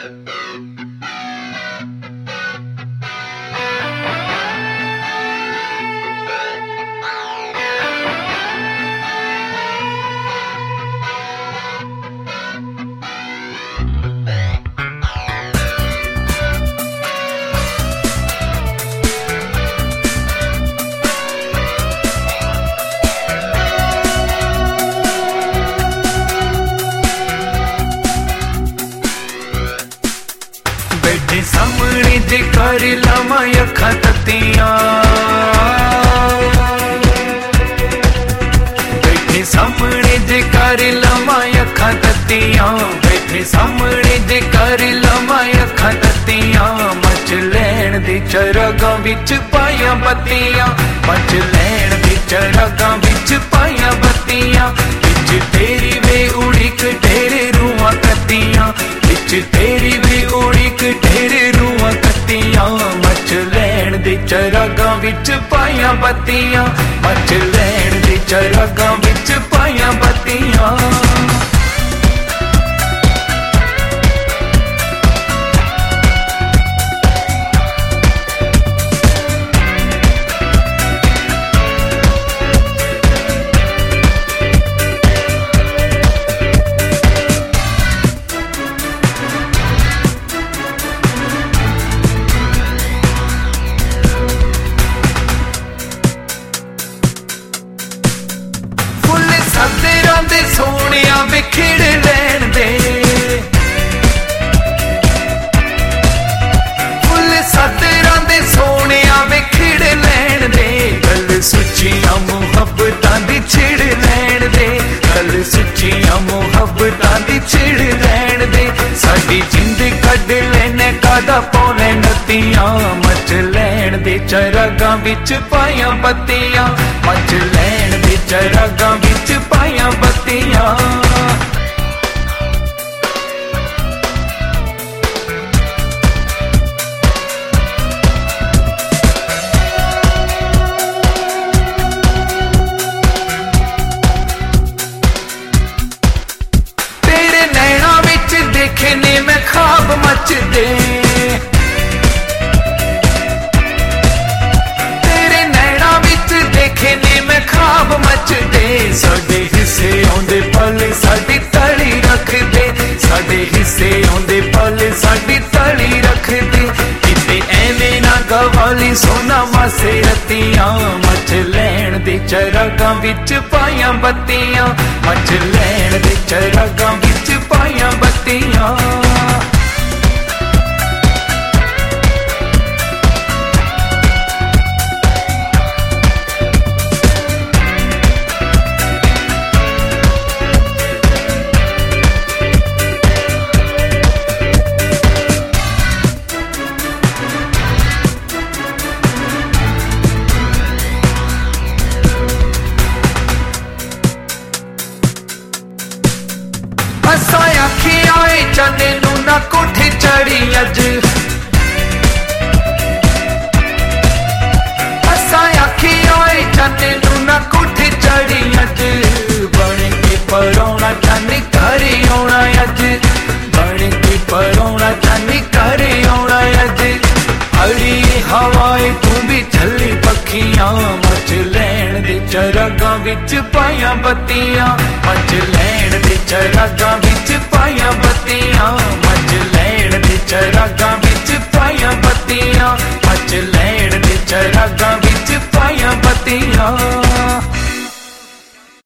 सामने जे कर लावा अखां तत्तियां, बैठे सामने जे कर लावा अखां तत्तियां, बैठे सामने जे कर लावा अखां तत्तियां, मच लैण दे चरागां विच पाइयां बत्तियां, मच लैण दे चरागां विच पाइयां बत्तियां, विच तेरी वे उड़ीक ढेरे रूहां कत्तियां, विच तेरी वे उड़ीक ढेरे रूहां कत्तियां, मच लैण दे चरागां विच पाइयां बत्तियां, मच लैण दे चरागां विच पाइयां बत्तियां। सदरां दे सोहणिया विखड़ लैण दे, फुल सदरां दे सोहणिया विखड़ लैण दे, गल सुचियां मुहब्बतां दी छिड़ लैण दे, गल सुचियां मुहब्बतां दी छिड़ लैण दे, साडी जिंद कढ लैने कादा पौने नत्तियां, मच लैण दे चरागां विच पाइयां बत्तियां, मच लैण दे चरागां विच पाइयां बत्तियां। तेरे नैना विच देखे ने मैं ख्वाब मचदे, तेरे नैना विच देखे ने मैं ख्वाब मचदे, साडे हिस्से आउंदे पल साडी तली रख दे, साडे हिस्से आउंदे पल साडी तली रख दे, किते एवें ना गवाली सोना मासे रत्तियां, मच लैण दे चरागां विच पाइयां बत्तियां, मच लैण दे चरागां विच पाइयां बत्तियां। असां आखी आए चंदे नू ना कोठे चढ़ी अज, असां आखी आए चंदे नू ना कोठे चढ़ी अज, बन के परौना चांदी घर आउणा अज, बन के परौना चांदी घर आउणा अज, अड़ी हवाए तू भी झल्ली पखियां, मच लैण दे चरागां विच पाइयां बत्तियां, मच लैण दे चरागां विच